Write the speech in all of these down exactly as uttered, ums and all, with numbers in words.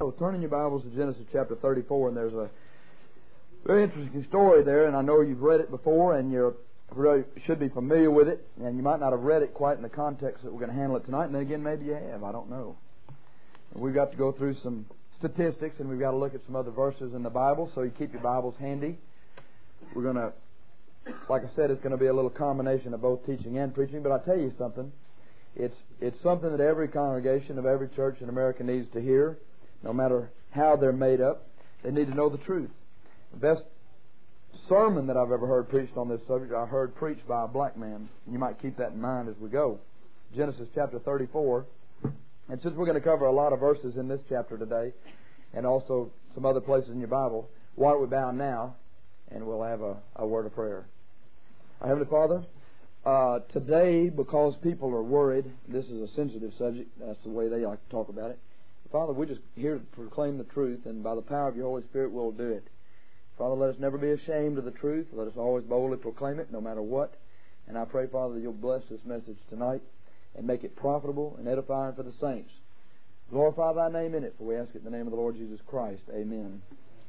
So turn in your Bibles to Genesis chapter thirty-four, and there's a very interesting story there, and I know you've read it before, and you really should be familiar with it, and you might not have read it quite in the context that we're going to handle it tonight, and then again, maybe you have, I don't know. And we've got to go through some statistics, and we've got to look at some other verses in the Bible, so you keep your Bibles handy. We're going to, like I said, it's going to be a little combination of both teaching and preaching, but I'll tell you something. It's, it's something that every congregation of every church in America needs to hear. No matter how they're made up, they need to know the truth. The best sermon that I've ever heard preached on this subject, I heard preached by a black man. You might keep that in mind as we go. Genesis chapter thirty-four. And since we're going to cover a lot of verses in this chapter today, and also some other places in your Bible, why don't we bow now, and we'll have a, a word of prayer. Our Heavenly Father, uh, today, because people are worried, this is a sensitive subject, that's the way they like to talk about it. Father, we're just here to proclaim the truth, and by the power of your Holy Spirit, we'll do it. Father, let us never be ashamed of the truth. Let us always boldly proclaim it, no matter what. And I pray, Father, that you'll bless this message tonight and make it profitable and edifying for the saints. Glorify thy name in it, for we ask it in the name of the Lord Jesus Christ. Amen.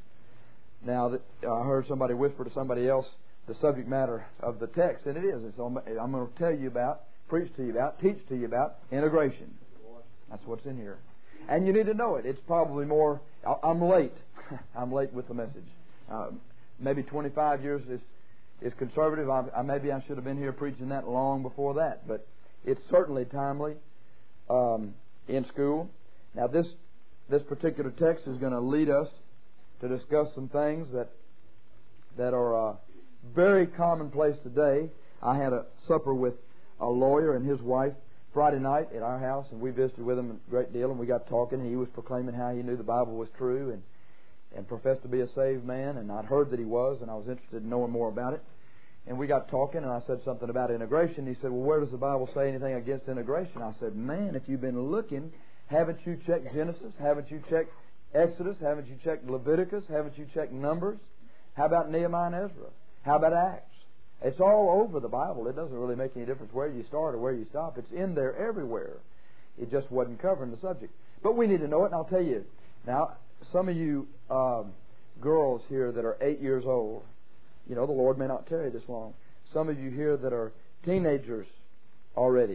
Now, that, uh, I heard somebody whisper to somebody else the subject matter of the text, and it is. It's on, I'm going to tell you about, preach to you about, teach to you about integration. That's what's in here. And you need to know it. It's probably more... I'm late. I'm late with the message. Uh, maybe twenty-five years is, is conservative. I, I, maybe I should have been here preaching that long before that. But it's certainly timely um, in school. Now, this, this particular text is going to lead us to discuss some things that, that are uh, very commonplace today. I had a supper with a lawyer and his wife Friday night at our house, and we visited with him a great deal, and we got talking, and he was proclaiming how he knew the Bible was true and, and professed to be a saved man, and I'd heard that he was, and I was interested in knowing more about it. And we got talking, and I said something about integration. He said, well, where does the Bible say anything against integration? I said, man, if you've been looking, haven't you checked Genesis? Haven't you checked Exodus? Haven't you checked Leviticus? Haven't you checked Numbers? How about Nehemiah and Ezra? How about Acts? It's all over the Bible. It doesn't really make any difference where you start or where you stop. It's in there everywhere. It just wasn't covering the subject. But we need to know it, and I'll tell you. Now, some of you um, girls here that are eight years old, you know, the Lord may not tarry this long. Some of you here that are teenagers already,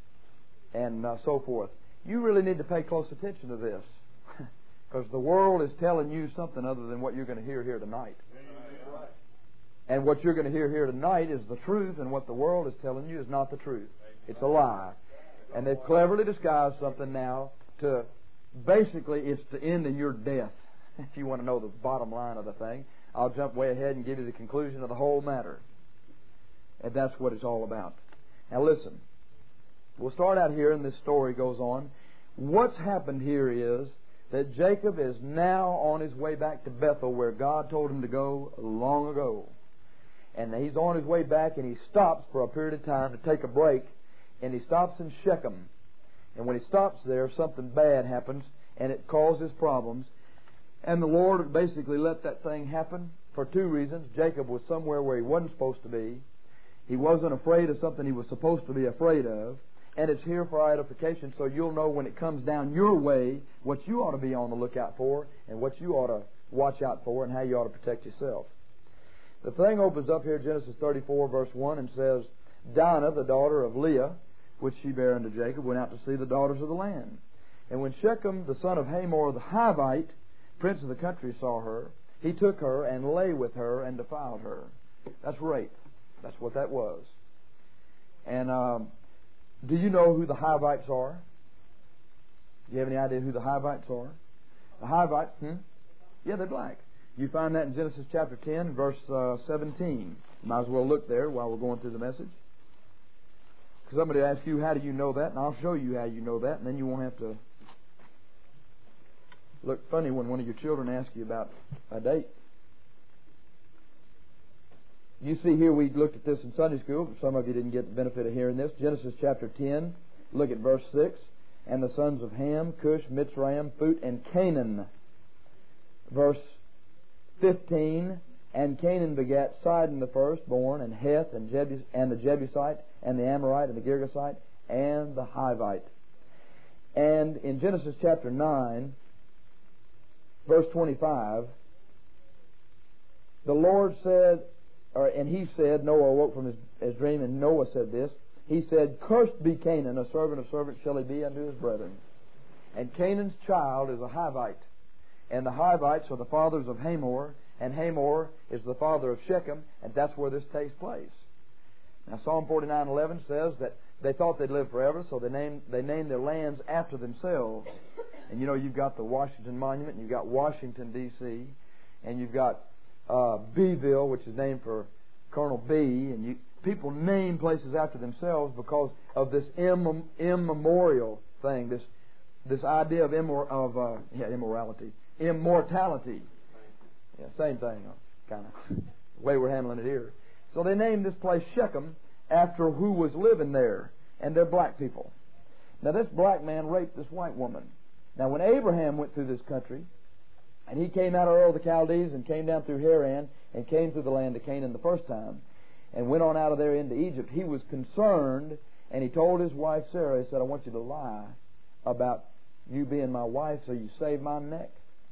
and uh, so forth. You really need to pay close attention to this, because the world is telling you something other than what you're going to hear here tonight. And what you're going to hear here tonight is the truth, and what the world is telling you is not the truth. It's a lie. And they've cleverly disguised something now to, basically, it's to end in your death. If you want to know the bottom line of the thing, I'll jump way ahead and give you the conclusion of the whole matter. And that's what it's all about. Now listen, we'll start out here, and this story goes on. What's happened here is that Jacob is now on his way back to Bethel, where God told him to go long ago. And he's on his way back, and he stops for a period of time to take a break, and he stops in Shechem. And when he stops there, something bad happens, and it causes problems. And the Lord basically let that thing happen for two reasons. Jacob was somewhere where he wasn't supposed to be. He wasn't afraid of something he was supposed to be afraid of. And it's here for our edification, so you'll know when it comes down your way what you ought to be on the lookout for, and what you ought to watch out for, and how you ought to protect yourself. The thing opens up here, Genesis thirty-four, verse one, and says, Dinah, the daughter of Leah, which she bare unto Jacob, went out to see the daughters of the land. And when Shechem, the son of Hamor the Hivite, prince of the country, saw her, he took her and lay with her and defiled her. That's rape. That's what that was. And um, do you know who the Hivites are? Do you have any idea who the Hivites are? The Hivites, hmm? Yeah, they're black. You find that in Genesis chapter ten, verse uh, seventeen. You might as well look there while we're going through the message. Because somebody will ask you, how do you know that? And I'll show you how you know that, and then you won't have to look funny when one of your children asks you about a date. You see here, we looked at this in Sunday school, but some of you didn't get the benefit of hearing this. Genesis chapter ten, look at verse six. And the sons of Ham, Cush, Mitzrayim, Phut, and Canaan. Verse fifteen, and Canaan begat Sidon the firstborn, and Heth, and, Jebus, and the Jebusite, and the Amorite, and the Girgasite, and the Hivite. And in Genesis chapter nine, verse twenty-five, the Lord said, or, and he said, Noah awoke from his, his dream, and Noah said this. He said, "Cursed be Canaan, a servant of servants shall he be unto his brethren." And Canaan's child is a Hivite. And the Hivites are the fathers of Hamor, and Hamor is the father of Shechem, and that's where this takes place. Now Psalm forty-nine eleven says that they thought they'd live forever, so they named, they named their lands after themselves. And you know, you've got the Washington Monument, and you've got Washington, D C, and you've got uh, Beeville, which is named for Colonel B, and you, people name places after themselves because of this immem, immemorial thing, this this idea of, immor, of uh, yeah, immorality, immortality. Yeah, same thing, kind of way we're handling it here. So they named this place Shechem after who was living there, and they're black people. Now this black man raped this white woman. Now when Abraham went through this country, and he came out of Ur of the Chaldees and came down through Haran and came through the land of Canaan the first time and went on out of there into Egypt, he was concerned, and he told his wife Sarah, he said, "I want you to lie about you being my wife so you save my neck."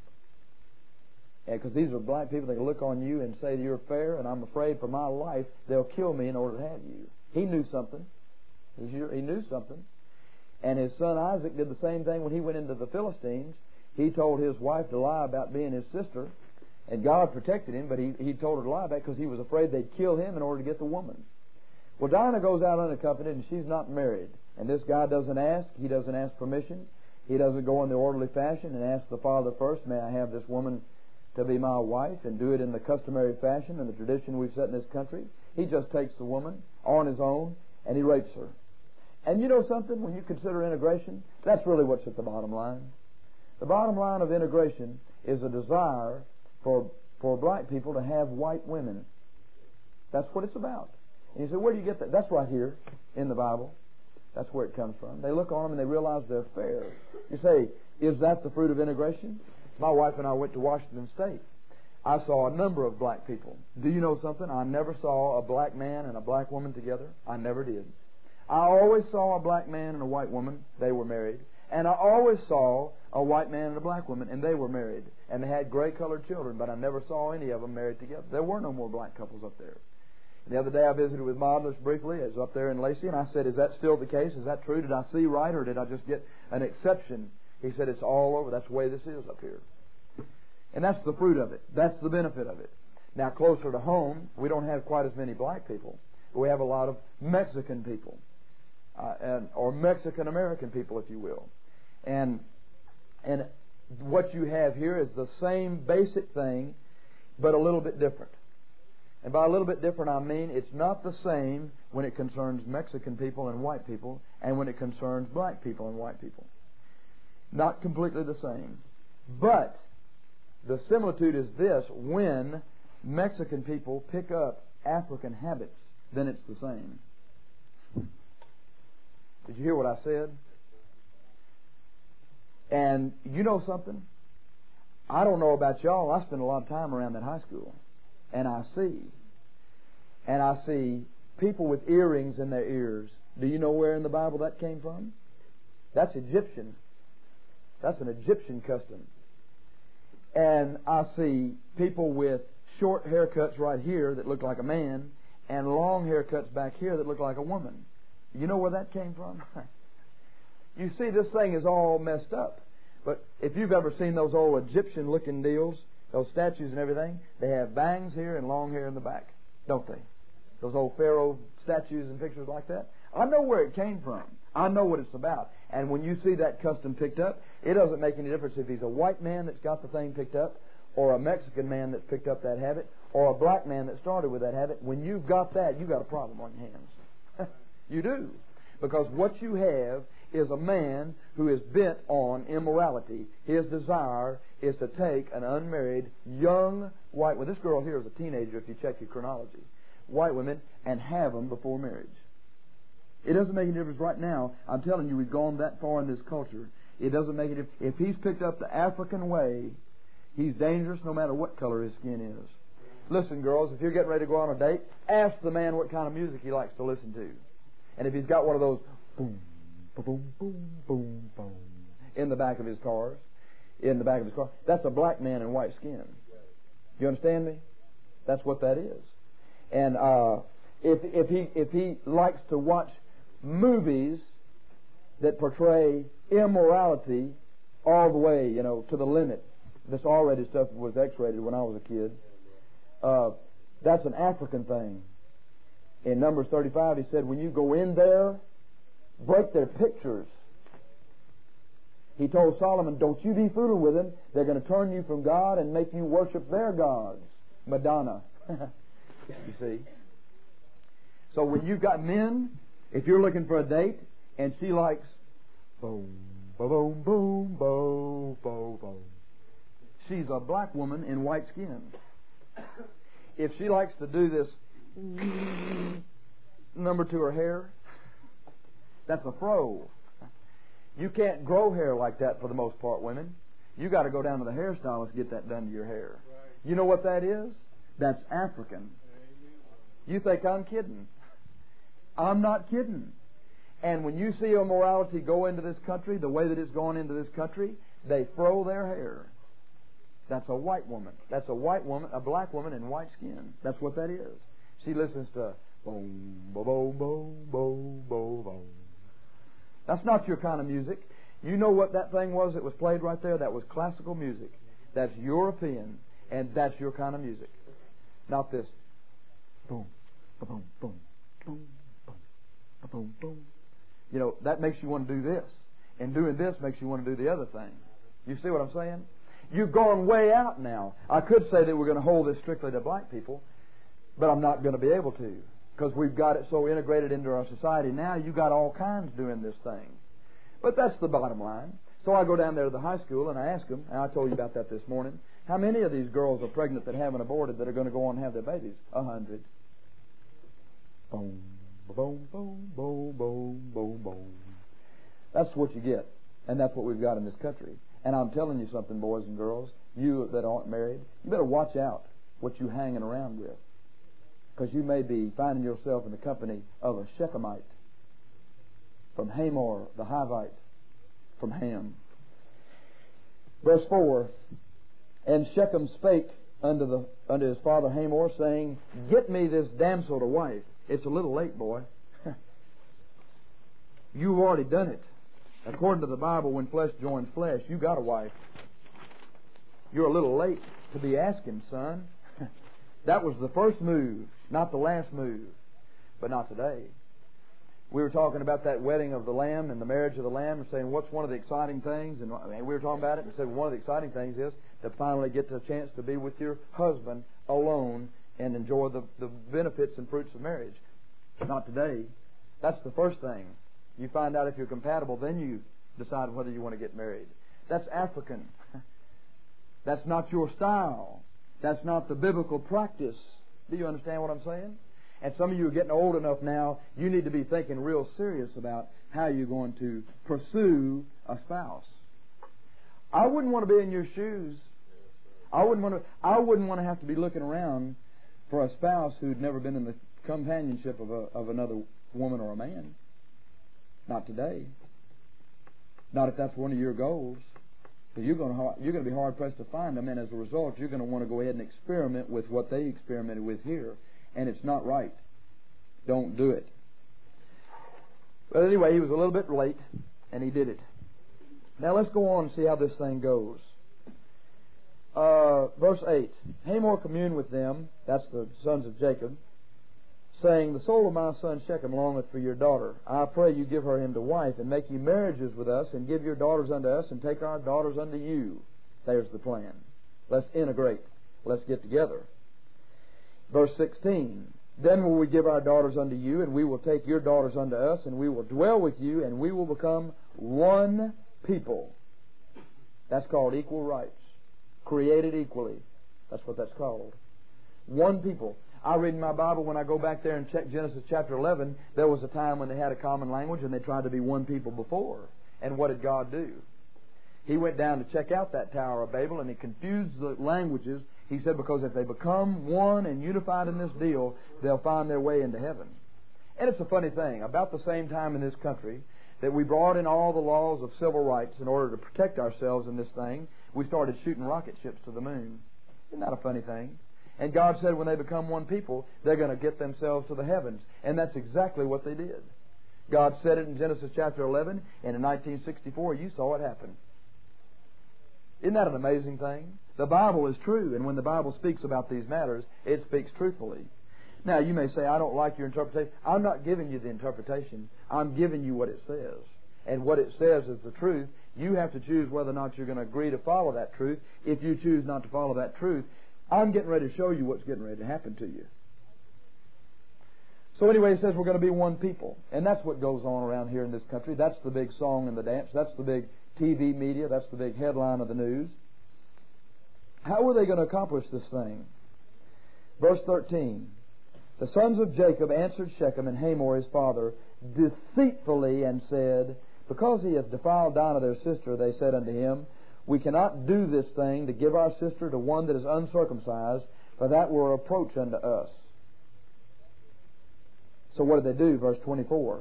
Because these are black people, they can look on you and say that you're fair, and I'm afraid for my life they'll kill me in order to have you. He knew something. He knew something. And his son Isaac did the same thing when he went into the Philistines. He told his wife to lie about being his sister, and God protected him, but he, he told her to lie about it because he was afraid they'd kill him in order to get the woman. Well, Dinah goes out unaccompanied, and she's not married. And this guy doesn't ask. He doesn't ask permission. He doesn't go in the orderly fashion and ask the father first, "May I have this woman to be my wife?" and do it in the customary fashion and the tradition we've set in this country. He just takes the woman on his own and he rapes her. And you know something? When you consider integration, that's really what's at the bottom line. The bottom line of integration is a desire for for black people to have white women. That's what it's about. And you say, where do you get that? That's right here in the Bible. That's where it comes from. They look on them and they realize they're fair. You say, is that the fruit of integration? My wife and I went to Washington State. I saw a number of black people. Do you know something? I never saw a black man and a black woman together. I never did. I always saw a black man and a white woman. They were married. And I always saw a white man and a black woman, and they were married. And they had gray-colored children, but I never saw any of them married together. There were no more black couples up there. And the other day I visited with Modless briefly. I was up there in Lacey, and I said, "Is that still the case? Is that true? Did I see right, or did I just get an exception?" He said, "It's all over. That's the way this is up here." And that's the fruit of it. That's the benefit of it. Now, closer to home, we don't have quite as many black people, but we have a lot of Mexican people, uh, and or Mexican-American people, if you will. And and what you have here is the same basic thing, but a little bit different. And by a little bit different, I mean it's not the same when it concerns Mexican people and white people, and when it concerns black people and white people. Not completely the same. But the similitude is this: when Mexican people pick up African habits, then it's the same. Did you hear what I said? And you know something? I don't know about y'all. I spend a lot of time around that high school. And I see. And I see people with earrings in their ears. Do you know where in the Bible that came from? That's Egyptian. That's an Egyptian custom. And I see people with short haircuts right here that look like a man, and long haircuts back here that look like a woman. You know where that came from? You see, this thing is all messed up. But if you've ever seen those old Egyptian-looking deals, those statues and everything, they have bangs here and long hair in the back, don't they? Those old Pharaoh statues and pictures like that. I know where it came from. I know what it's about. And when you see that custom picked up, it doesn't make any difference if he's a white man that's got the thing picked up, or a Mexican man that's picked up that habit, or a black man that started with that habit. When you've got that, you've got a problem on your hands. You do. Because what you have is a man who is bent on immorality. His desire is to take an unmarried, young white woman. This girl here is a teenager if you check your chronology. White women, and have them before marriage. It doesn't make any difference right now. I'm telling you, we've gone that far in this culture. It doesn't make any difference. If he's picked up the African way, he's dangerous no matter what color his skin is. Listen, girls, if you're getting ready to go on a date, ask the man what kind of music he likes to listen to. And if he's got one of those boom, boom, boom, boom, boom in the back of his cars, in the back of his car. That's a black man in white skin. You understand me? That's what that is. And uh, if if he if he likes to watch movies that portray immorality all the way, you know, to the limit. This R-rated stuff was X-rated when I was a kid. Uh, that's an African thing. In Numbers thirty-five, he said, when you go in there, break their pictures. He told Solomon, don't you be fooling with them. They're going to turn you from God and make you worship their gods. Madonna. You see? So when you've got men, if you're looking for a date, and she likes boom, boom, boom, boom, boom, boom. She's a black woman in white skin. If she likes to do this number to her hair, that's a fro. You can't grow hair like that for the most part, women. You got to go down to the hairstylist to get that done to your hair. You know what that is? That's African. You think I'm kidding? I'm not kidding. And when you see immorality go into this country, the way that it's gone into this country, they fro their hair. That's a white woman. That's a white woman, a black woman in white skin. That's what that is. She listens to boom, boom, boom, boom, boom, boom, boom. That's not your kind of music. You know what that thing was that was played right there? That was classical music. That's European, and that's your kind of music. Not this boom, boom, boom, boom, boom, boom, boom. You know, that makes you want to do this. And doing this makes you want to do the other thing. You see what I'm saying? You've gone way out now. I could say that we're going to hold this strictly to black people, but I'm not going to be able to, because we've got it so integrated into our society now. You've got all kinds doing this thing. But that's the bottom line. So I go down there to the high school and I ask them, and I told you about that this morning, how many of these girls are pregnant that haven't aborted that are going to go on and have their babies? A hundred. Boom, boom, boom, boom, boom, boom, boom. That's what you get. And that's what we've got in this country. And I'm telling you something, boys and girls, you that aren't married, you better watch out what you're hanging around with. Because you may be finding yourself in the company of a Shechemite, from Hamor, the Hivite, from Ham. Verse four, and Shechem spake unto, the, unto his father Hamor, saying, get me this damsel to wife. It's a little late, boy. You've already done it. According to the Bible, when flesh joins flesh, you got a wife. You're a little late to be asking, son. That was the first move, not the last move. But not today. We were talking about that wedding of the Lamb and the marriage of the Lamb, and saying, what's one of the exciting things? And we were talking about it, and said, well, one of the exciting things is to finally get the chance to be with your husband alone and enjoy the, the benefits and fruits of marriage. But not today. That's the first thing. You find out if you're compatible, then you decide whether you want to get married. That's African. That's not your style. That's not the biblical practice. Do you understand what I'm saying? And some of you are getting old enough now, you need to be thinking real serious about how you're going to pursue a spouse. I wouldn't want to be in your shoes. I wouldn't want to, I wouldn't want to have to be looking around for a spouse who'd never been in the companionship of a, of another woman or a man. Not today. Not if that's one of your goals. So you're going to you're going to be hard pressed to find them, and as a result, you're going to want to go ahead and experiment with what they experimented with here, and it's not right. Don't do it. But anyway, he was a little bit late, and he did it. Now let's go on and see how this thing goes. Uh, verse eight. Hamor communed with them, that's the sons of Jacob, saying, the soul of my son Shechem longeth for your daughter. I pray you give her him to wife, and make you marriages with us, and give your daughters unto us, and take our daughters unto you. There's the plan. Let's integrate. Let's get together. Verse sixteen. Then will we give our daughters unto you, and we will take your daughters unto us, and we will dwell with you, and we will become one people. That's called equal rights. Created equally. That's what that's called. One people. I read in my Bible, when I go back there and check Genesis chapter eleven, there was a time when they had a common language and they tried to be one people before. And what did God do? He went down to check out that Tower of Babel, and he confused the languages. He said, because if they become one and unified in this deal, they'll find their way into heaven. And it's a funny thing. About the same time in this country that we brought in all the laws of civil rights in order to protect ourselves in this thing, we started shooting rocket ships to the moon. Isn't that a funny thing? And God said when they become one people, they're going to get themselves to the heavens. And that's exactly what they did. God said it in Genesis chapter eleven, and in nineteen sixty-four, you saw it happen. Isn't that an amazing thing? The Bible is true, and when the Bible speaks about these matters, it speaks truthfully. Now, you may say, I don't like your interpretation. I'm not giving you the interpretation. I'm giving you what it says. And what it says is the truth. You have to choose whether or not you're going to agree to follow that truth. If you choose not to follow that truth, I'm getting ready to show you what's getting ready to happen to you. So anyway, it says we're going to be one people. And that's what goes on around here in this country. That's the big song and the dance. That's the big T V media. That's the big headline of the news. How were they going to accomplish this thing? Verse thirteen. The sons of Jacob answered Shechem and Hamor his father deceitfully and said, because he hath defiled Dinah their sister, they said unto him, we cannot do this thing to give our sister to one that is uncircumcised, for that were a reproach unto us. So what did they do? Verse twenty-four.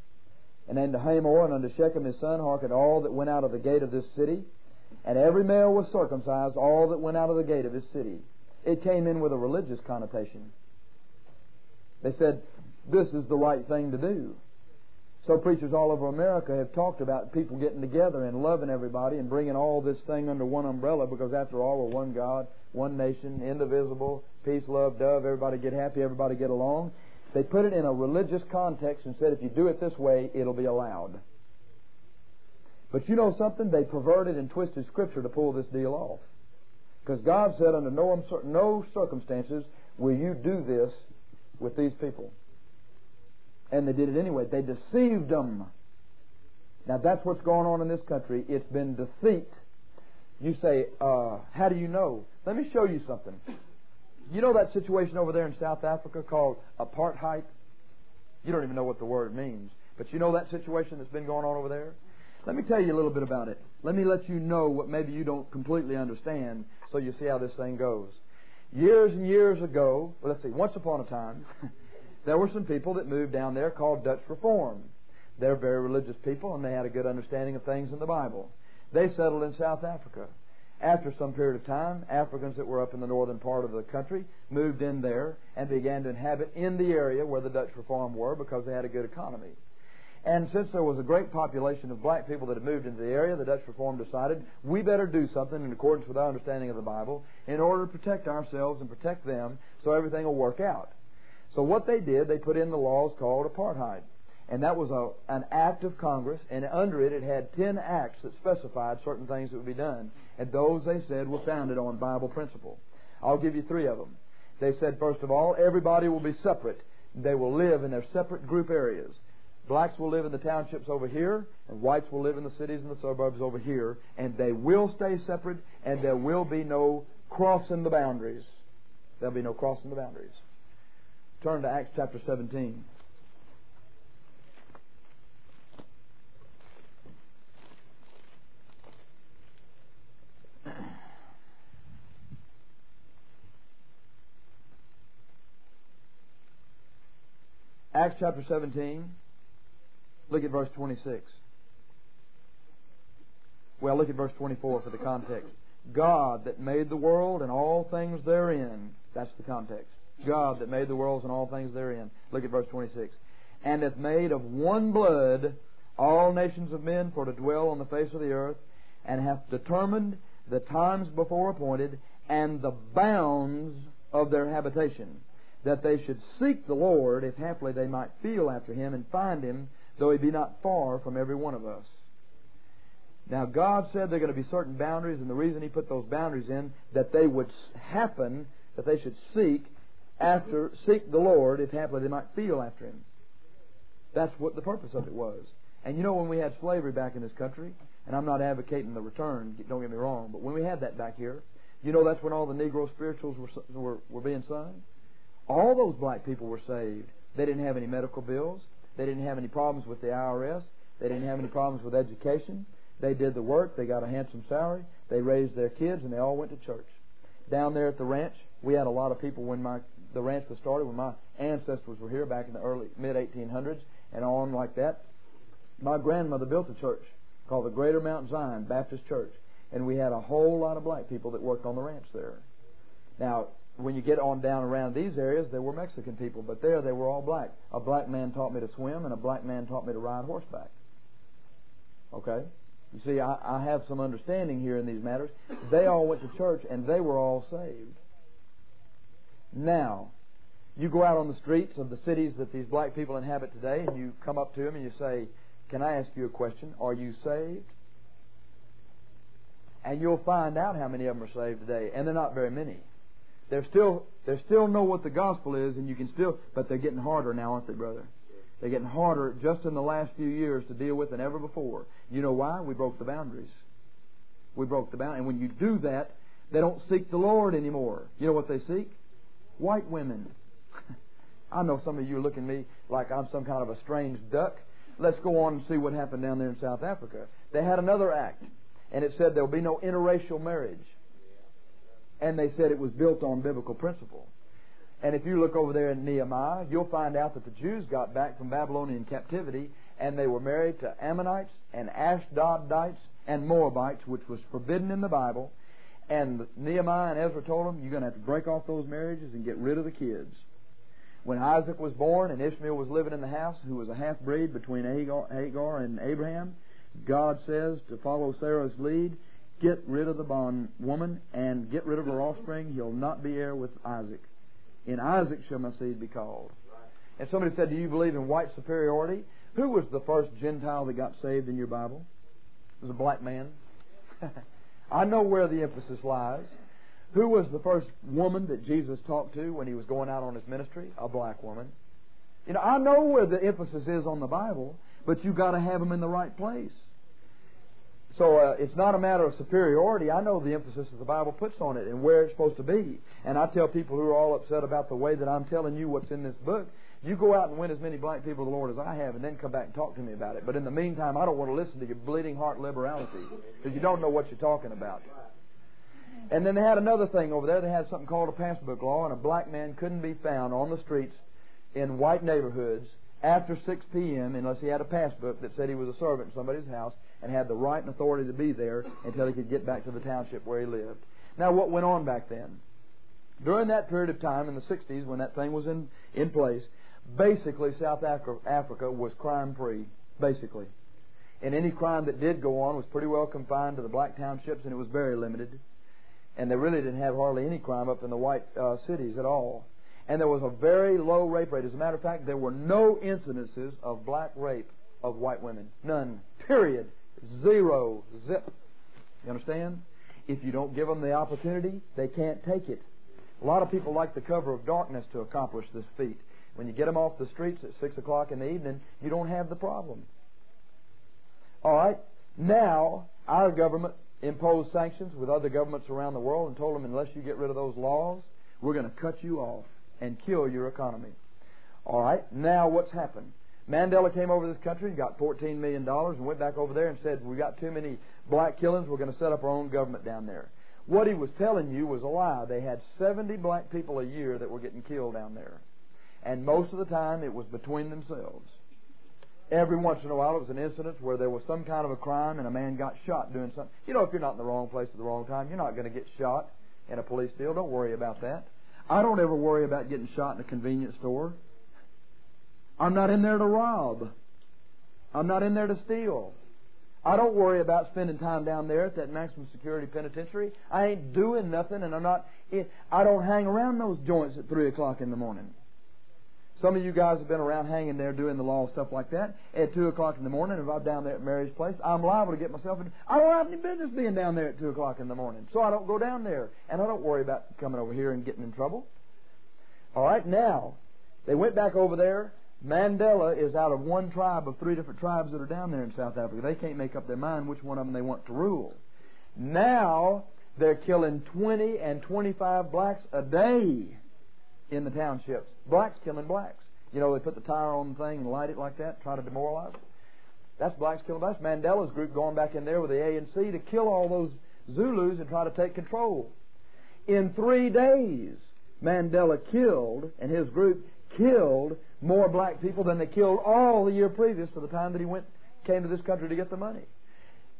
And unto Hamor and unto Shechem his son hearkened all that went out of the gate of this city, and every male was circumcised, all that went out of the gate of his city. It came in with a religious connotation. They said, this is the right thing to do. So preachers all over America have talked about people getting together and loving everybody and bringing all this thing under one umbrella, because after all, we're one God, one nation, indivisible, peace, love, dove, everybody get happy, everybody get along. They put it in a religious context and said, if you do it this way, it'll be allowed. But you know something? They perverted and twisted Scripture to pull this deal off. Because God said, under no, no circumstances will you do this with these people. And they did it anyway. They deceived them. Now that's what's going on in this country. It's been deceit. You say, uh, how do you know? Let me show you something. You know that situation over there in South Africa called apartheid? You don't even know what the word means. But you know that situation that's been going on over there? Let me tell you a little bit about it. Let me let you know what maybe you don't completely understand, so you see how this thing goes. Years and years ago, well, let's see, once upon a time, there were some people that moved down there called Dutch Reform. They're very religious people, and they had a good understanding of things in the Bible. They settled in South Africa. After some period of time, Africans that were up in the northern part of the country moved in there and began to inhabit in the area where the Dutch Reform were, because they had a good economy. And since there was a great population of black people that had moved into the area, the Dutch Reform decided we better do something in accordance with our understanding of the Bible in order to protect ourselves and protect them, so everything will work out. So what they did, they put in the laws called apartheid. And that was a, an act of Congress, and under it, it had ten acts that specified certain things that would be done. And those, they said, were founded on Bible principle. I'll give you three of them. They said, first of all, everybody will be separate. They will live in their separate group areas. Blacks will live in the townships over here, and whites will live in the cities and the suburbs over here, and they will stay separate, and there will be no crossing the boundaries. There'll be no crossing the boundaries. Turn to Acts chapter seventeen. Acts chapter seventeen. Look at verse twenty-six. Well, look at verse twenty-four for the context. God that made the world and all things therein. That's the context. God that made the worlds and all things therein. Look at verse twenty-six. And hath made of one blood all nations of men for to dwell on the face of the earth, and hath determined the times before appointed and the bounds of their habitation, that they should seek the Lord, if haply they might feel after Him and find Him, though He be not far from every one of us. Now, God said there are going to be certain boundaries, and the reason He put those boundaries in, that they would happen, that they should seek after, seek the Lord, if haply they might feel after Him. That's what the purpose of it was. And you know, when we had slavery back in this country, and I'm not advocating the return, don't get me wrong, but when we had that back here, you know that's when all the Negro spirituals were, were, were being sung? All those black people were saved. They didn't have any medical bills. They didn't have any problems with the I R S. They didn't have any problems with education. They did the work. They got a handsome salary. They raised their kids, and they all went to church. Down there at the ranch, we had a lot of people when my the ranch was started, when my ancestors were here back in the early, mid eighteen hundreds and on like that. My grandmother built a church called the Greater Mount Zion Baptist Church. and we had a whole lot of black people that worked on the ranch there. Now, when you get on down around these areas, there were Mexican people, but there they were all black. A black man taught me to swim, and a black man taught me to ride horseback. Okay? You see, I, I have some understanding here in these matters. They all went to church, and they were all saved. Now, you go out on the streets of the cities that these black people inhabit today, and you come up to them and you say, "Can I ask you a question? Are you saved?" And you'll find out how many of them are saved today, and they're not very many. They're still they still know what the gospel is, and you can still, but they're getting harder now, aren't they, brother? They're getting harder just in the last few years to deal with than ever before. You know why? We broke the boundaries. We broke the boundaries. And when you do that, they don't seek the Lord anymore. You know what they seek? White women. I know some of you are looking at me like I'm some kind of a strange duck. Let's go on and see what happened down there in South Africa. They had another act, and it said there will be no interracial marriage. And they said it was built on biblical principle. And if you look over there in Nehemiah, you'll find out that the Jews got back from Babylonian captivity, and they were married to Ammonites and Ashdodites and Moabites, which was forbidden in the Bible. And Nehemiah and Ezra told them, you're going to have to break off those marriages and get rid of the kids. When Isaac was born and Ishmael was living in the house, who was a half-breed between Hagar and Abraham, God says to follow Sarah's lead, get rid of the bondwoman and get rid of her offspring. He'll not be heir with Isaac. In Isaac shall my seed be called. And somebody said, do you believe in white superiority? Who was the first Gentile that got saved in your Bible? It was a black man. I know where the emphasis lies. Who was the first woman that Jesus talked to when he was going out on his ministry? A black woman. You know, I know where the emphasis is on the Bible, but you've got to have them in the right place. So uh, it's not a matter of superiority. I know the emphasis that the Bible puts on it and where it's supposed to be. And I tell people who are all upset about the way that I'm telling you what's in this book, you go out and win as many black people to the Lord as I have, and then come back and talk to me about it. But in the meantime, I don't want to listen to your bleeding heart liberality, because you don't know what you're talking about. And then they had another thing over there. They had something called a passbook law, and a black man couldn't be found on the streets in white neighborhoods after six p.m. unless he had a passbook that said he was a servant in somebody's house and had the right and authority to be there until he could get back to the township where he lived. Now, what went on back then? During that period of time in the sixties, when that thing was in, in place, basically South Africa was crime-free, basically. And any crime that did go on was pretty well confined to the black townships, and it was very limited. And they really didn't have hardly any crime up in the white uh, cities at all. And there was a very low rape rate. As a matter of fact, there were no incidences of black rape of white women. None. Period. Zero. Zip. You understand? If you don't give them the opportunity, they can't take it. A lot of people like the cover of darkness to accomplish this feat. When you get them off the streets at six o'clock in the evening, you don't have the problem. All right. Now, our government imposed sanctions with other governments around the world and told them, unless you get rid of those laws, we're going to cut you off and kill your economy. All right. Now, what's happened? Mandela came over this country and got fourteen million dollars and went back over there and said, we got too many black killings, we're going to set up our own government down there. What he was telling you was a lie. They had seventy black people a year that were getting killed down there. And most of the time it was between themselves. Every once in a while it was an incident where there was some kind of a crime and a man got shot doing something. You know, if you're not in the wrong place at the wrong time, you're not going to get shot in a police deal. Don't worry about that. I don't ever worry about getting shot in a convenience store. I'm not in there to rob. I'm not in there to steal. I don't worry about spending time down there at that maximum security penitentiary. I ain't doing nothing, and I'm not. I don't hang around those joints at three o'clock in the morning. Some of you guys have been around hanging there doing the law and stuff like that. At two o'clock in the morning, if I'm down there at Mary's place, I'm liable to get myself in. I don't have any business being down there at two o'clock in the morning, so I don't go down there, and I don't worry about coming over here and getting in trouble. All right, now they went back over there. Mandela is out of one tribe of three different tribes that are down there in South Africa. They can't make up their mind which one of them they want to rule. Now they're killing twenty and twenty-five blacks a day in the townships. Blacks killing blacks. You know, they put the tire on the thing and light it like that, try to demoralize it. That's blacks killing blacks. Mandela's group going back in there with the A N C to kill all those Zulus and try to take control. In three days, Mandela killed, and his group killed more black people than they killed all the year previous to the time that he went came to this country to get the money.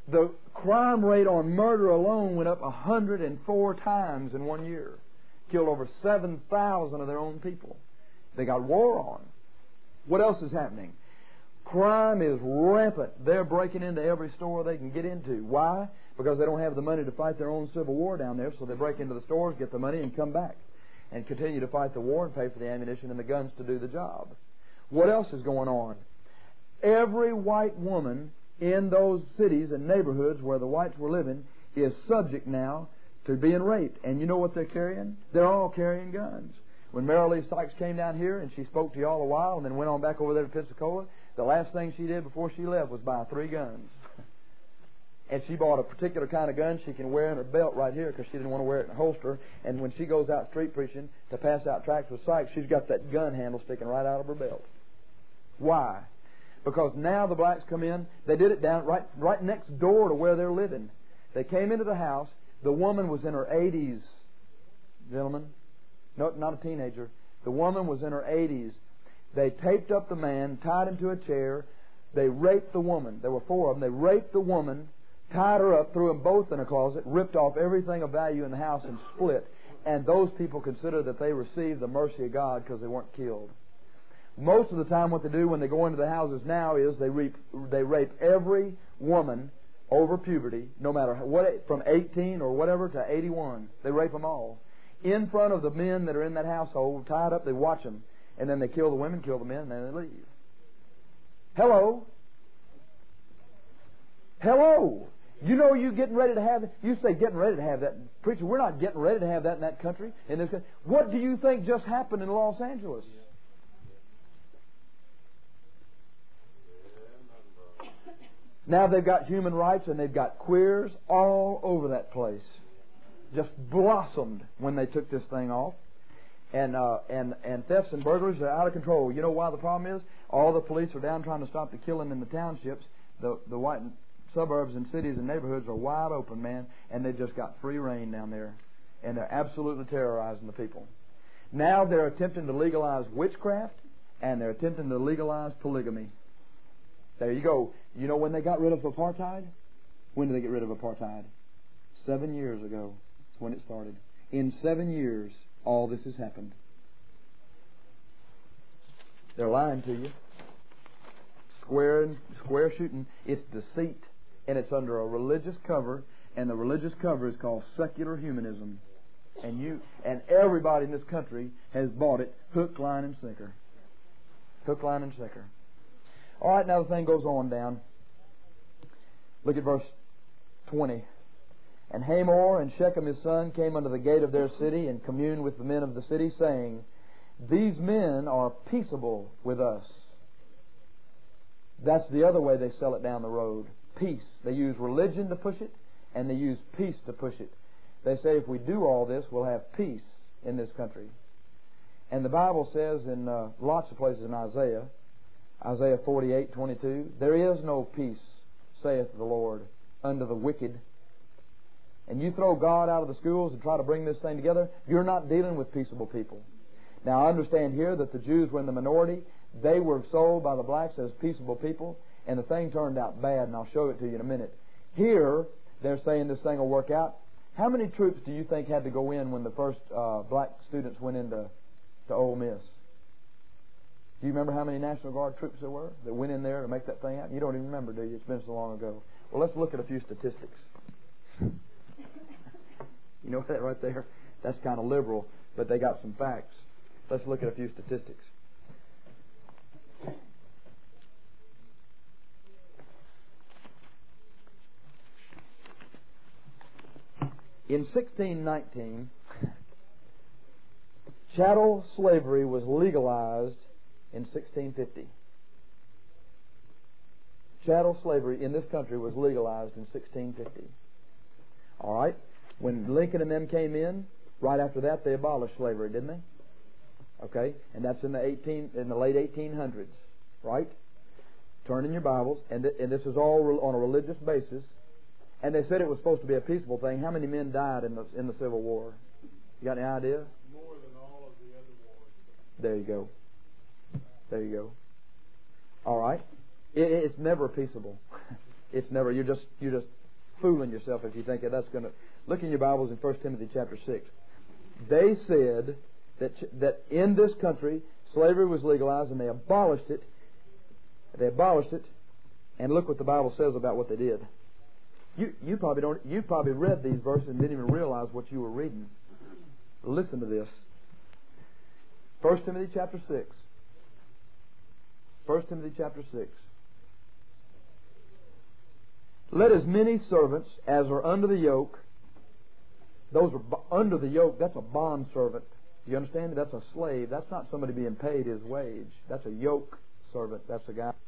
The crime rate on murder alone went up one hundred four times in one year. Killed over seven thousand of their own people. They got war on. What else is happening? Crime is rampant. They're breaking into every store they can get into. Why? Because they don't have the money to fight their own civil war down there, so they break into the stores, get the money, and come back and continue to fight the war and pay for the ammunition and the guns to do the job. What else is going on? Every white woman in those cities and neighborhoods where the whites were living is subject now to being raped. And you know what they're carrying? They're all carrying guns. When Mary Lee Sykes came down here and she spoke to you all a while and then went on back over there to Pensacola, the last thing she did before she left was buy three guns. And she bought a particular kind of gun she can wear in her belt right here because she didn't want to wear it in a holster. And when she goes out street preaching to pass out tracts with Sykes, she's got that gun handle sticking right out of her belt. Why? Because now the blacks come in. They did it down right, right next door to where they're living. They came into the house. The woman was in her eighties, gentlemen. No, not a teenager. The woman was in her eighties. They taped up the man, tied him to a chair. They raped the woman. There were four of them. They raped the woman, tied her up, threw them both in a closet, ripped off everything of value in the house and split. And those people consider that they received the mercy of God because they weren't killed. Most of the time what they do when they go into the houses now is they rape, they rape every woman over puberty, no matter what, from eighteen or whatever to eighty-one. They rape them all. In front of the men that are in that household, tied up, they watch them. And then they kill the women, kill the men, and then they leave. Hello? Hello? You know you getting ready to have, you say getting ready to have that. Preacher, we're not getting ready to have that in that country. In this country. What do you think just happened in Los Angeles? Now they've got human rights and they've got queers all over that place. Just blossomed when they took this thing off. And uh, and and thefts and burglaries are out of control. You know why the problem is? All the police are down trying to stop the killing in the townships. The the white suburbs and cities and neighborhoods are wide open, man, and they've just got free reign down there. And they're absolutely terrorizing the people. Now they're attempting to legalize witchcraft, and they're attempting to legalize polygamy. There you go. You know when they got rid of apartheid? When did they get rid of apartheid? Seven years ago. That's when it started. In seven years, all this has happened. They're lying to you. Square, square shooting. It's deceit. And it's under a religious cover. And the religious cover is called secular humanism. And you and everybody in this country has bought it hook, line, and sinker. Hook, line, and sinker. All right, now the thing goes on down. Look at verse twenty. And Hamor and Shechem his son came unto the gate of their city and communed with the men of the city, saying, These men are peaceable with us. That's the other way they sell it down the road. Peace. They use religion to push it, and they use peace to push it. They say if we do all this, we'll have peace in this country. And the Bible says in uh, lots of places in Isaiah, Isaiah forty-eight twenty-two, There is no peace, saith the Lord, unto the wicked. And you throw God out of the schools and try to bring this thing together, you're not dealing with peaceable people. Now, I understand here that the Jews were in the minority. They were sold by the blacks as peaceable people, and the thing turned out bad, and I'll show it to you in a minute. Here, they're saying this thing will work out. How many troops do you think had to go in when the first uh, black students went into to Ole Miss? Do you remember how many National Guard troops there were that went in there to make that thing happen? You don't even remember, do you? It's been so long ago. Well, let's look at a few statistics. You know that right there? That's kind of liberal, but they got some facts. Let's look at a few statistics. In sixteen nineteen, chattel slavery was legalized in sixteen fifty. Chattel slavery in this country was legalized in sixteen fifty. All right? When Lincoln and them came in, right after that they abolished slavery, didn't they? Okay? And that's in the eighteen in the late eighteen hundreds, right? Turn in your Bibles, and th- and this is all re- on a religious basis. And they said it was supposed to be a peaceable thing. How many men died in the in the Civil War? You got any idea? More than all of the other wars. There you go. There you go. All right. It, it's never peaceable. It's never. You're just you're just fooling yourself if you think that that's going to... Look in your Bibles in First Timothy chapter six. They said that that in this country slavery was legalized, and they abolished it. They abolished it, and look what the Bible says about what they did. You you probably don't. You probably read these verses and didn't even realize what you were reading. Listen to this. First Timothy chapter six. First Timothy chapter six. Let as many servants as are under the yoke. Those are under the yoke. That's a bond servant. Do you understand? That's a slave. That's not somebody being paid his wage. That's a yoke servant. That's a guy.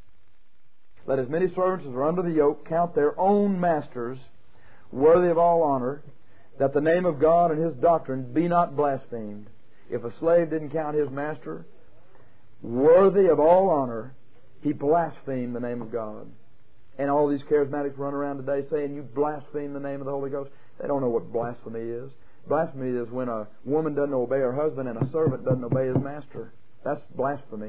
Let as many servants as are under the yoke count their own masters worthy of all honor, that the name of God and His doctrine be not blasphemed. If a slave didn't count his master worthy of all honor, he blasphemed the name of God. And all these charismatics run around today saying, you blaspheme the name of the Holy Ghost. They don't know what blasphemy is. Blasphemy is when a woman doesn't obey her husband and a servant doesn't obey his master. That's blasphemy.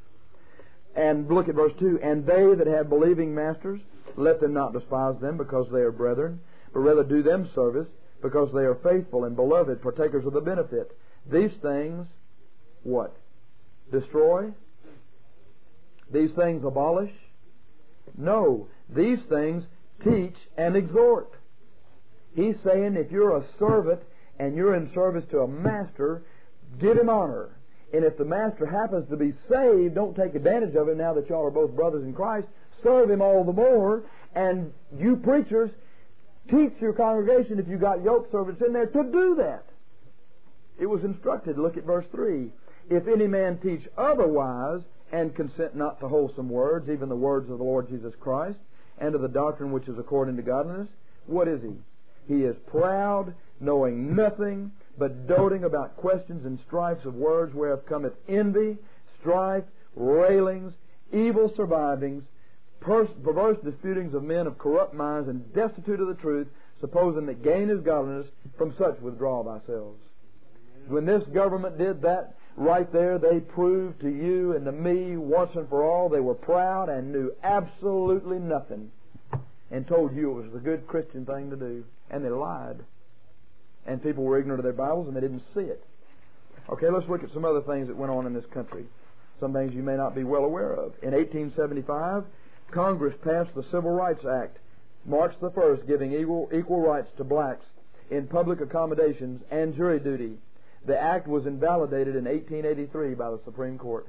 And look at verse two. And they that have believing masters, let them not despise them because they are brethren, but rather do them service because they are faithful and beloved, partakers of the benefit. These things, what? Destroy? These things abolish? No. These things teach and exhort. He's saying if you're a servant and you're in service to a master, give him honor. And if the master happens to be saved, don't take advantage of him now that y'all are both brothers in Christ. Serve him all the more. And you preachers, teach your congregation, if you got yoke servants in there, to do that. It was instructed. Look at verse three. If any man teach otherwise, and consent not to wholesome words, even the words of the Lord Jesus Christ, and to the doctrine which is according to godliness, what is he? He is proud, knowing nothing, but doting about questions and strifes of words, whereof cometh envy, strife, railings, evil survivings, perverse disputings of men of corrupt minds, and destitute of the truth, supposing that gain is godliness. From such withdraw thyselves. When this government did that, right there, they proved to you and to me once and for all they were proud and knew absolutely nothing, and told you it was the good Christian thing to do. And they lied. And people were ignorant of their Bibles and they didn't see it. Okay, let's look at some other things that went on in this country. Some things you may not be well aware of. In eighteen seventy-five, Congress passed the Civil Rights Act, March the first, giving equal, equal rights to blacks in public accommodations and jury duty. The act was invalidated in eighteen eighty-three by the Supreme Court.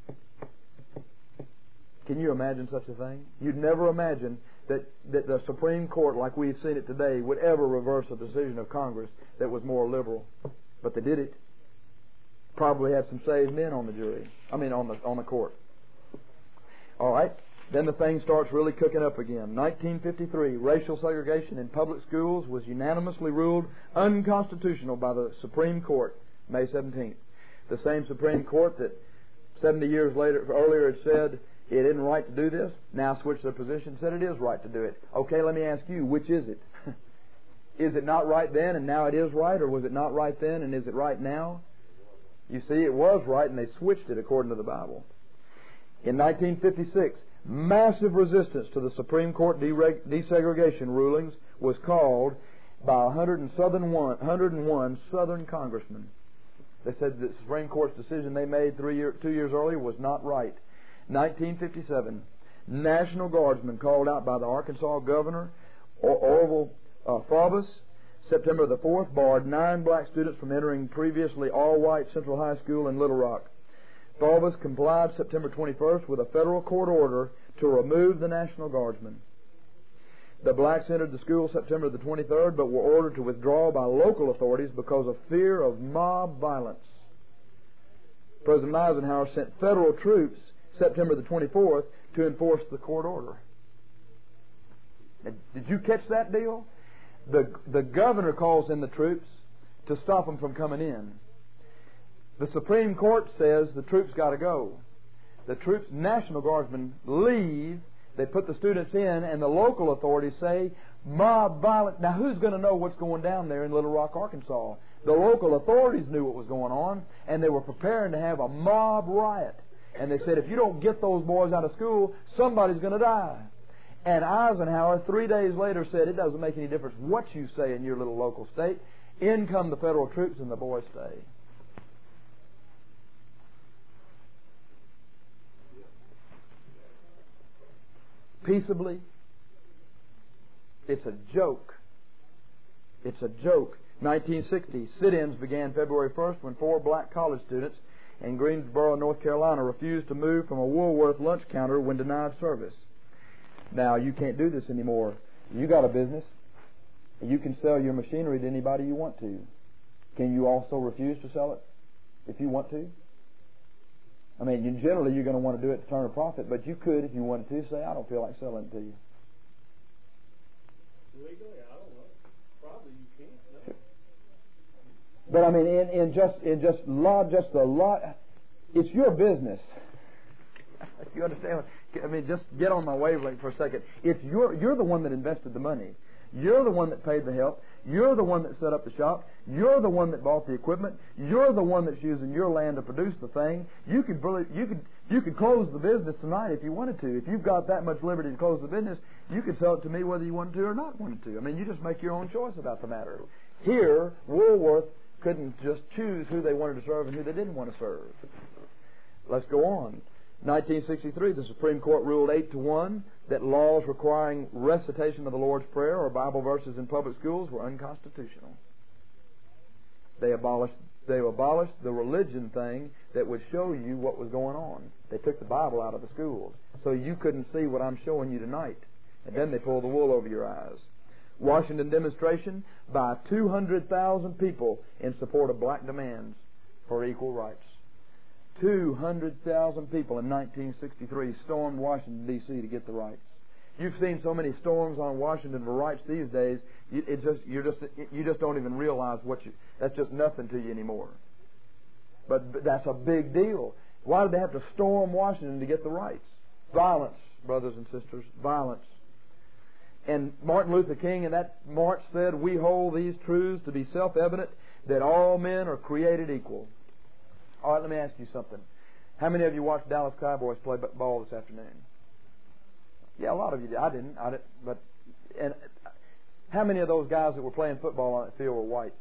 Can you imagine such a thing? You'd never imagine that, that the Supreme Court, like we've seen it today, would ever reverse a decision of Congress that was more liberal. But they did it. Probably had some saved men on the jury. I mean, on the on the court. All right. Then the thing starts really cooking up again. nineteen fifty-three, racial segregation in public schools was unanimously ruled unconstitutional by the Supreme Court, May seventeenth. The same Supreme Court that seventy years later, earlier had said it isn't right to do this, now switched their position, said it is right to do it. Okay, let me ask you, which is it? Is it not right then and now it is right, or was it not right then and is it right now? You see, it was right and they switched it according to the Bible. In nineteen fifty-six, massive resistance to the Supreme Court desegregation rulings was called by one hundred and one Southern congressmen. They said the Supreme Court's decision they made three year, two years earlier was not right. nineteen fifty-seven, National Guardsmen called out by the Arkansas governor, Orville uh, Faubus, September the fourth, barred nine black students from entering previously all-white Central High School in Little Rock. Faubus complied September twenty-first with a federal court order to remove the National Guardsmen. The blacks entered the school September the twenty-third, but were ordered to withdraw by local authorities because of fear of mob violence. President Eisenhower sent federal troops September the twenty-fourth to enforce the court order. Now, did you catch that deal? The, the governor calls in the troops to stop them from coming in. The Supreme Court says the troops got to go. The troops, National Guardsmen, leave. They put the students in, and the local authorities say mob violence. Now, who's going to know what's going down there in Little Rock, Arkansas? The local authorities knew what was going on, and they were preparing to have a mob riot. And they said, if you don't get those boys out of school, somebody's going to die. And Eisenhower, three days later, said, it doesn't make any difference what you say in your little local state. In come the federal troops and the boys stay. Peaceably. It's a joke. It's a joke. nineteen sixty, sit-ins began February first when four black college students in Greensboro, North Carolina refused to move from a Woolworth lunch counter when denied service. Now, you can't do this anymore. You got a business. You can sell your machinery to anybody you want to. Can you also refuse to sell it if you want to? I mean, you, generally you're going to want to do it to turn a profit, but you could, if you wanted to, say, I don't feel like selling it to you. Legally, I don't know. Probably you can't. No. But I mean, in, in just in just law, just a lot. It's your business. You understand? I mean, just get on my wavelength for a second. It's your you're the one that invested the money. You're the one that paid the help. You're the one that set up the shop. You're the one that bought the equipment. You're the one that's using your land to produce the thing. You could really, you could you could close the business tonight if you wanted to. If you've got that much liberty to close the business, you could sell it to me whether you wanted to or not wanted to. I mean, you just make your own choice about the matter. Here, Woolworth couldn't just choose who they wanted to serve and who they didn't want to serve. Let's go on. nineteen sixty-three, the Supreme Court ruled eight to one that laws requiring recitation of the Lord's Prayer or Bible verses in public schools were unconstitutional. They abolished they abolished the religion thing that would show you what was going on. They took the Bible out of the schools so you couldn't see what I'm showing you tonight. And then they pulled the wool over your eyes. Washington demonstration by two hundred thousand people in support of black demands for equal rights. two hundred thousand people in nineteen sixty-three stormed Washington, D C to get the rights. You've seen so many storms on Washington for rights these days, you, it just, you're just, you just don't even realize what you, that's just nothing to you anymore. But, but that's a big deal. Why did they have to storm Washington to get the rights? Violence, brothers and sisters, violence. And Martin Luther King in that march said, we hold these truths to be self-evident that all men are created equal. All right, let me ask you something. How many of you watched Dallas Cowboys play ball this afternoon? Yeah, a lot of you did. I didn't. I didn't. But and how many of those guys that were playing football on that field were white?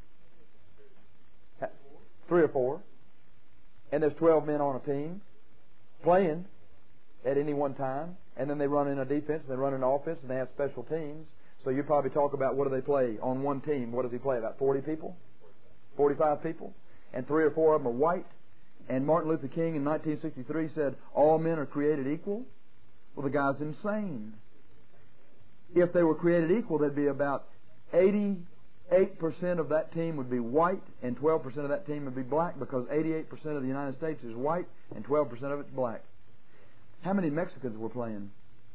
Three or four. And there's twelve men on a team playing at any one time. And then they run in a defense, and they run in an offense, and they have special teams. So you probably talk about what do they play on one team. What does he play? About forty people? forty-five people? And three or four of them are white. And Martin Luther King in nineteen sixty-three said, all men are created equal. Well, the guy's insane. If they were created equal, there'd be about eighty-eight percent of that team would be white and twelve percent of that team would be black, because eighty-eight percent of the United States is white and twelve percent of it's black. How many Mexicans were playing?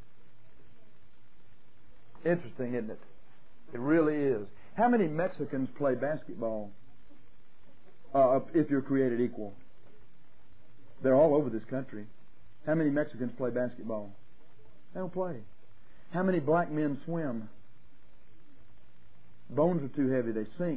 Interesting, isn't it? It really is. How many Mexicans play basketball? Uh, if you're created equal. They're all over this country. How many Mexicans play basketball? They don't play. How many black men swim? Bones are too heavy. They sink.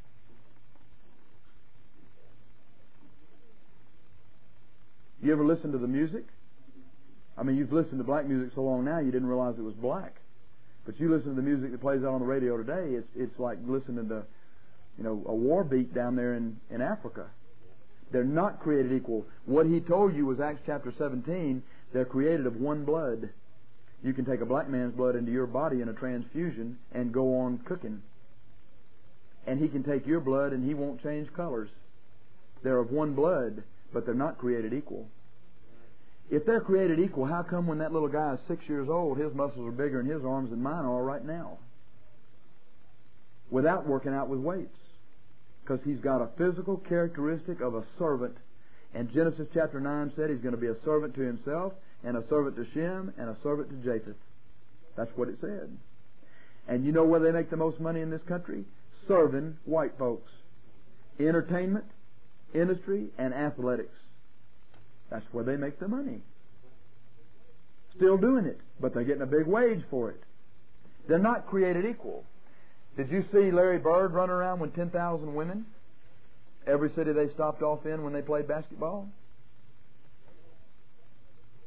You ever listen to the music? I mean, you've listened to black music so long now you didn't realize it was black. But you listen to the music that plays out on the radio today, it's it's like listening to, you know, a war beat down there in, in Africa. They're not created equal. What he told you was Acts chapter seventeen. They're created of one blood. You can take a black man's blood into your body in a transfusion and go on cooking. And he can take your blood and he won't change colors. They're of one blood, but they're not created equal. If they're created equal, how come when that little guy is six years old, his muscles are bigger in his arms than mine are right now? Without working out with weights. Because he's got a physical characteristic of a servant. And Genesis chapter nine said he's going to be a servant to himself, and a servant to Shem, and a servant to Japheth. That's what it said. And you know where they make the most money in this country? Serving white folks. Entertainment, industry, and athletics. That's where they make the money. Still doing it, but they're getting a big wage for it. They're not created equal. Did you see Larry Bird run around with ten thousand women? Every city they stopped off in when they played basketball?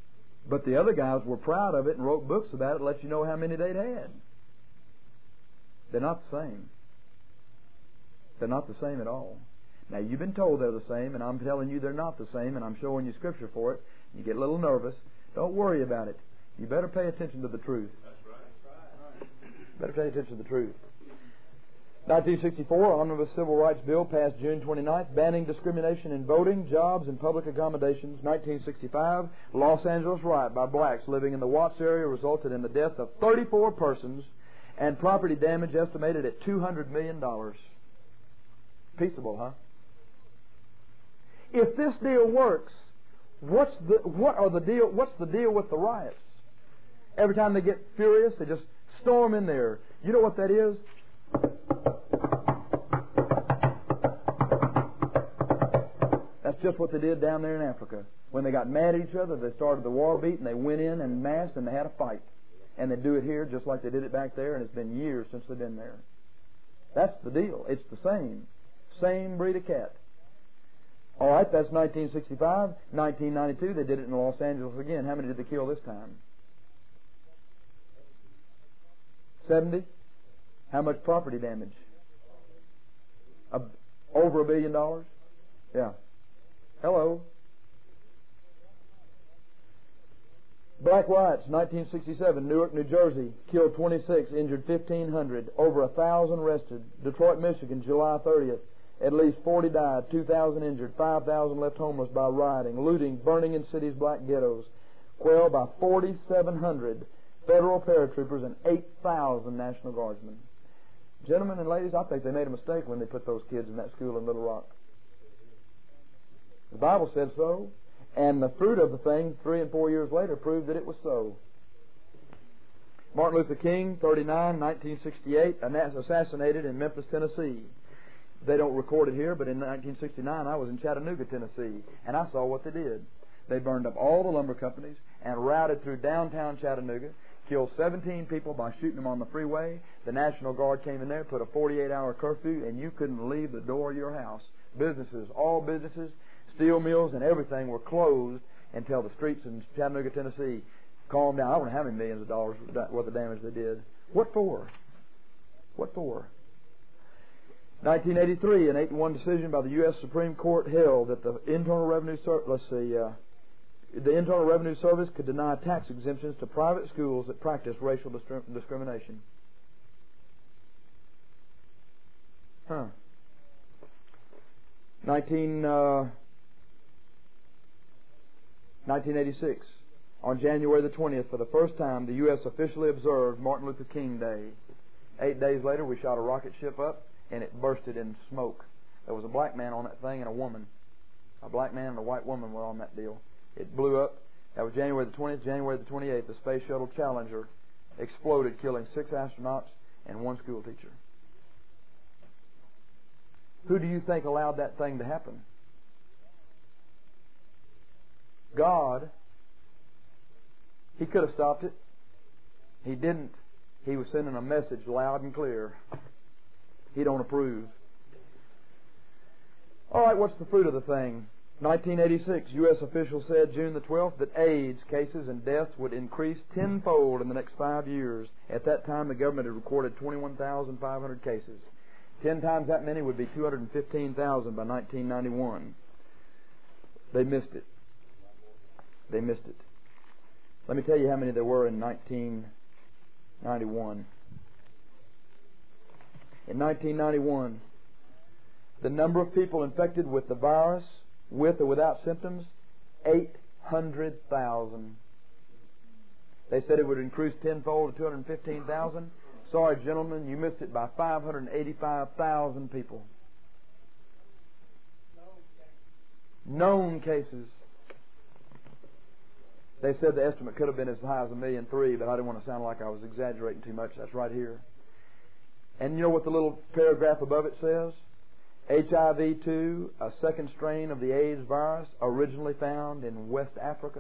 But the other guys were proud of it and wrote books about it to let you know how many they'd had. They're not the same. They're not the same at all. Now, you've been told they're the same, and I'm telling you they're not the same, and I'm showing you Scripture for it. You get a little nervous. Don't worry about it. You better pay attention to the truth. That's right. Better pay attention to the truth. nineteen sixty-four, Omnibus Civil Rights Bill passed June twenty-ninth, banning discrimination in voting, jobs, and public accommodations. nineteen sixty-five, Los Angeles riot by blacks living in the Watts area resulted in the death of thirty-four persons and property damage estimated at two hundred million dollars. Peaceable, huh? If this deal works, what's the what are the deal? What's the deal with the riots? Every time they get furious, they just storm in there. You know what that is? That's just what they did down there in Africa. When they got mad at each other, they started the war beat, and they went in en masse, and they had a fight. And they do it here just like they did it back there, and it's been years since they've been there. That's the deal. It's the same. Same breed of cat. All right, that's nineteen sixty-five. nineteen ninety-two, they did it in Los Angeles again. How many did they kill this time? seventy? How much property damage? A, over a billion dollars? Yeah. Hello. Black riots, nineteen sixty-seven, Newark, New Jersey, killed twenty-six, injured fifteen hundred, over a thousand arrested. Detroit, Michigan, July thirtieth, at least forty died, two thousand injured, five thousand left homeless by rioting, looting, burning in cities' black ghettos, quelled by forty-seven hundred federal paratroopers and eight thousand National Guardsmen. Gentlemen and ladies, I think they made a mistake when they put those kids in that school in Little Rock. The Bible said so, and the fruit of the thing three and four years later proved that it was so. Martin Luther King, thirty-nine, nineteen sixty-eight, assassinated in Memphis, Tennessee. They don't record it here, but in nineteen sixty-nine I was in Chattanooga, Tennessee, and I saw what they did. They burned up all the lumber companies and routed through downtown Chattanooga, killed seventeen people by shooting them on the freeway. The National Guard came in there, put a forty-eight hour curfew, and you couldn't leave the door of your house. Businesses, all businesses, steel mills and everything were closed until the streets in Chattanooga, Tennessee calmed down. I don't know how many millions of dollars worth of damage they did. What for? What for? nineteen eighty-three, an eight to one decision by the U S Supreme Court held that the Internal Revenue Service, let's see, uh, the Internal Revenue Service could deny tax exemptions to private schools that practice racial discrim- discrimination. Huh. nineteen, uh, nineteen eighty-six, on January the twentieth, for the first time, the U S officially observed Martin Luther King Day. Eight days later, we shot a rocket ship up, and it bursted in smoke. There was a black man on that thing and a woman. A black man and a white woman were on that deal. It blew up. That was January the twentieth. January the twenty-eighth, the Space Shuttle Challenger exploded, killing six astronauts and one school teacher. Who do you think allowed that thing to happen? God. He could have stopped it. He didn't. He was sending a message loud and clear. He don't approve. All right, what's the fruit of the thing? nineteen eighty-six, U S officials said June the twelfth that AIDS cases and deaths would increase tenfold in the next five years. At that time, the government had recorded twenty-one thousand five hundred cases. Ten times that many would be two hundred fifteen thousand by nineteen ninety-one. They missed it. They missed it. Let me tell you how many there were in nineteen ninety-one. In nineteen ninety-one, the number of people infected with the virus, with or without symptoms, eight hundred thousand. They said it would increase tenfold to two hundred fifteen thousand. Sorry, gentlemen, you missed it by five hundred eighty-five thousand people. Known cases. They said the estimate could have been as high as a million three, but I didn't want to sound like I was exaggerating too much. That's right here. And you know what the little paragraph above it says? H I V two, a second strain of the AIDS virus, originally found in West Africa.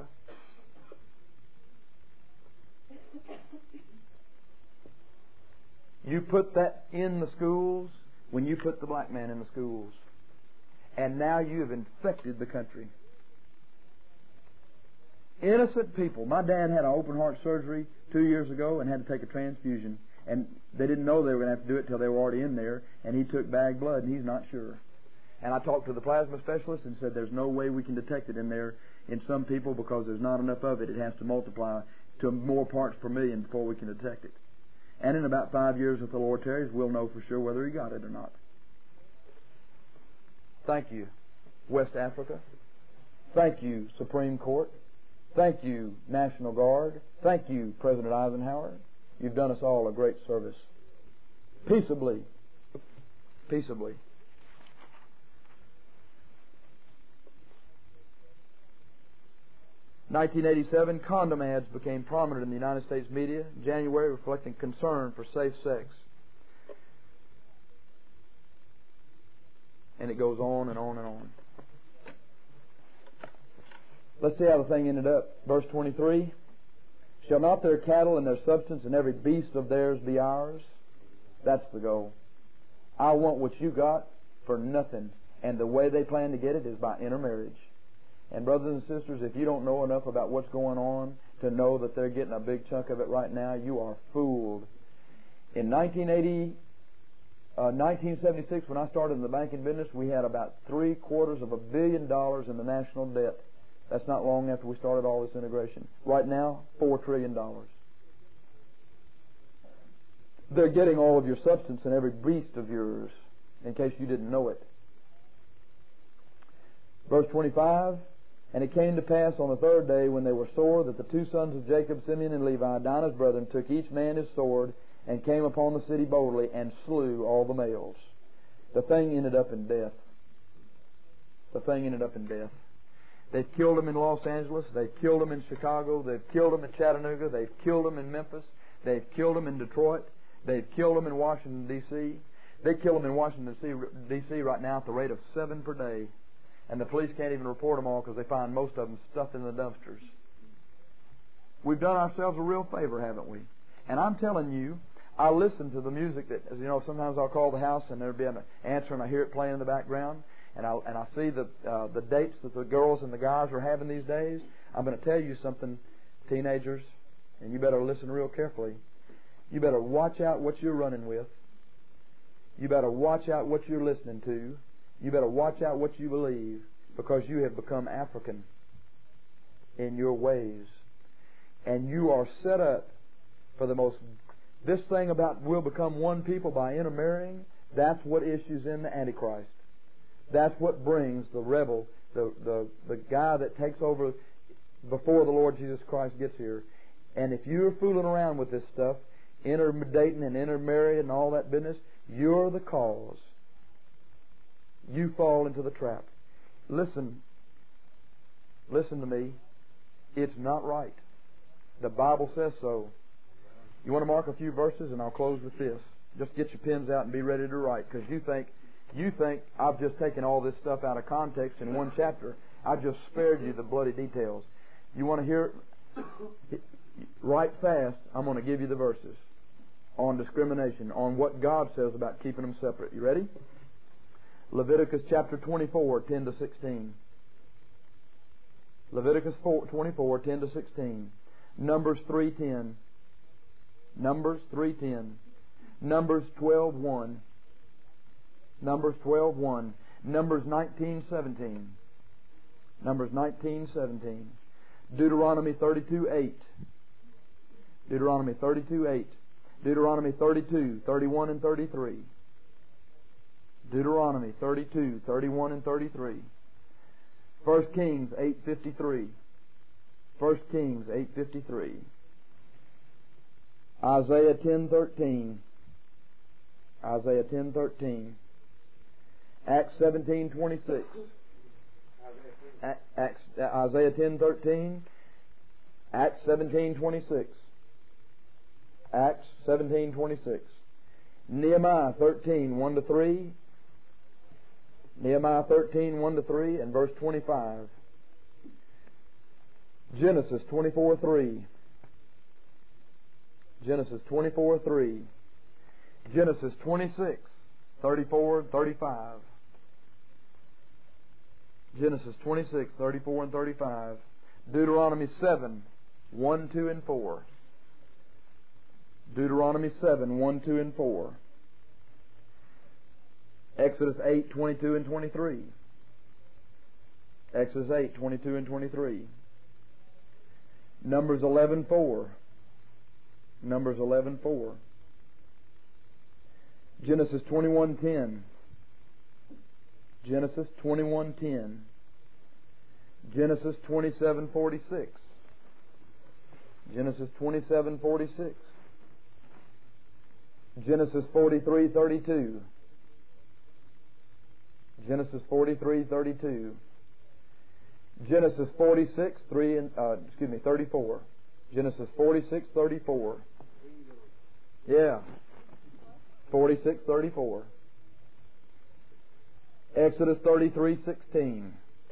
You put that in the schools when you put the black man in the schools. And now you have infected the country. Innocent people. My dad had an open heart surgery two years ago and had to take a transfusion. And they didn't know they were going to have to do it till they were already in there. And he took bag blood, and he's not sure. And I talked to the plasma specialist and said there's no way we can detect it in there in some people because there's not enough of it. It has to multiply to more parts per million before we can detect it. And in about five years, if the Lord tarries, we'll know for sure whether he got it or not. Thank you, West Africa. Thank you, Supreme Court. Thank you, National Guard. Thank you, President Eisenhower. You've done us all a great service. Peaceably. Peaceably. nineteen eighty-seven, condom ads became prominent in the United States media in January, reflecting concern for safe sex. And it goes on and on and on. Let's see how the thing ended up. Verse twenty-three. Shall not their cattle and their substance and every beast of theirs be ours? That's the goal. I want what you got for nothing. And the way they plan to get it is by intermarriage. And brothers and sisters, if you don't know enough about what's going on to know that they're getting a big chunk of it right now, you are fooled. In nineteen eighty, uh, nineteen seventy-six, when I started in the banking business, we had about three quarters of a billion dollars in the national debt. That's not long after we started all this integration. Right now, four trillion dollars. They're getting all of your substance and every beast of yours, in case you didn't know it. Verse twenty-five. And it came to pass on the third day, when they were sore, that the two sons of Jacob, Simeon and Levi, Dinah's brethren, took each man his sword, and came upon the city boldly, and slew all the males. The thing ended up in death. The thing ended up in death. They've killed them in Los Angeles. They've killed them in Chicago. They've killed them in Chattanooga. They've killed them in Memphis. They've killed them in Detroit. They've killed them in Washington, D C They kill them in Washington, D C right now at the rate of seven per day. And the police can't even report them all because they find most of them stuffed in the dumpsters. We've done ourselves a real favor, haven't we? And I'm telling you, I listen to the music that, as you know, sometimes I'll call the house and there'll be an answer and I hear it playing in the background. And I and I see the uh, the dates that the girls and the guys are having these days. I'm going to tell you something, teenagers, and you better listen real carefully. You better watch out what you're running with. You better watch out what you're listening to. You better watch out what you believe, because you have become African in your ways. And you are set up for the most... This thing about we'll become one people by intermarrying, that's what issues in the Antichrist. That's what brings the rebel, the, the, the guy that takes over before the Lord Jesus Christ gets here. And if you're fooling around with this stuff, interdating and intermarrying and all that business, you're the cause. You fall into the trap. Listen, listen to me. It's not right. The Bible says so. You want to mark a few verses, and I'll close with this. Just get your pens out and be ready to write, because you think you think I've just taken all this stuff out of context in one chapter. I've just spared you the bloody details. You want to hear it? Write fast. I'm going to give you the verses on discrimination, on what God says about keeping them separate. You ready? Leviticus chapter twenty-four, ten to sixteen. Leviticus twenty-four, ten to sixteen. Numbers three ten. Numbers three ten. Numbers twelve one. Numbers twelve one. Numbers nineteen seventeen. Numbers nineteen seventeen. Deuteronomy thirty-two eight. Deuteronomy thirty-two eight. Deuteronomy thirty-two thirty-one and thirty-three. Deuteronomy thirty-two thirty-one and thirty-three. First Kings eight fifty-three. First Kings eight fifty-three. Isaiah ten thirteen. Isaiah ten thirteen. Acts seventeen twenty-six. Acts, Isaiah ten thirteen. Acts seventeen twenty-six. Acts seventeen twenty-six. Nehemiah thirteen one to three. Nehemiah thirteen one to three and verse twenty-five. Genesis twenty-four three. Genesis twenty-four three. Genesis twenty-six thirty-four and thirty-five. Genesis twenty-six thirty-four and thirty-five. Deuteronomy seven, one, two, and four. Deuteronomy seven, one, two, and four. Exodus eight, twenty-two and twenty-three. Exodus eight, twenty-two and twenty-three. Numbers eleven, four. Numbers eleven, four. Genesis twenty-one, ten. Genesis twenty-one, ten. Genesis twenty-seven, forty-six. Genesis twenty-seven, forty-six. Genesis forty-three, thirty-two. Genesis forty-three, thirty-two. Genesis forty-six, three and uh, excuse me, thirty-four. Genesis forty-six, thirty-four. Yeah. forty-six, thirty-four. Exodus thirty-three, sixteen.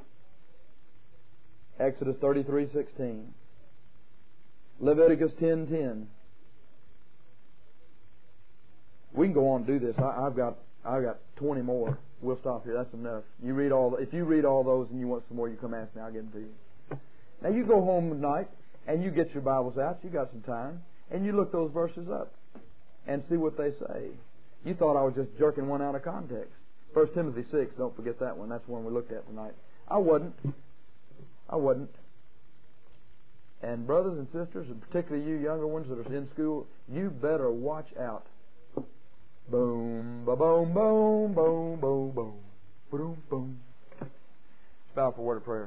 Exodus thirty-three, sixteen. Leviticus ten, ten. We can go on and do this. I, I've got I've got twenty more. We'll stop here. That's enough. You read all. If you read all those and you want some more, you come ask me. I'll get them to you. Now you go home tonight and you get your Bibles out. You got some time, and you look those verses up and see what they say. You thought I was just jerking one out of context. First Timothy six. Don't forget that one. That's the one we looked at tonight. I wasn't. I wasn't. And brothers and sisters, and particularly you younger ones that are in school, you better watch out. Boom, ba boom, boom, boom, boom, boom, boom, boom. Let's bow for a word of prayer.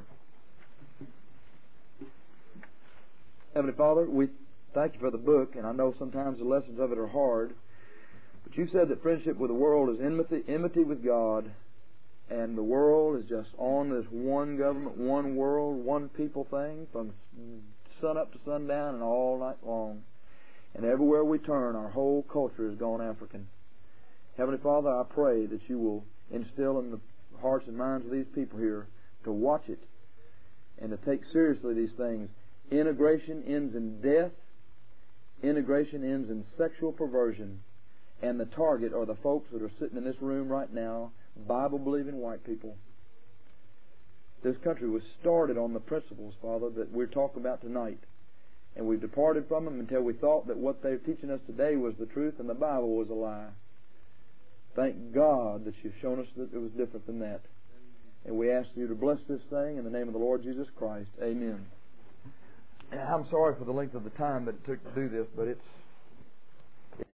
Heavenly Father, we thank you for the book, and I know sometimes the lessons of it are hard, but you said that friendship with the world is enmity, enmity with God, and the world is just on this one government, one world, one people thing from sun up to sundown and all night long. And everywhere we turn, our whole culture has gone African. Heavenly Father, I pray that you will instill in the hearts and minds of these people here to watch it and to take seriously these things. Integration ends in death. Integration ends in sexual perversion. And the target are the folks that are sitting in this room right now, Bible-believing white people. This country was started on the principles, Father, that we're talking about tonight. And we've departed from them until we thought that what they're teaching us today was the truth and the Bible was a lie. Thank God that you've shown us that it was different than that. And we ask you to bless this thing in the name of the Lord Jesus Christ. Amen. I'm sorry for the length of the time that it took to do this, but it's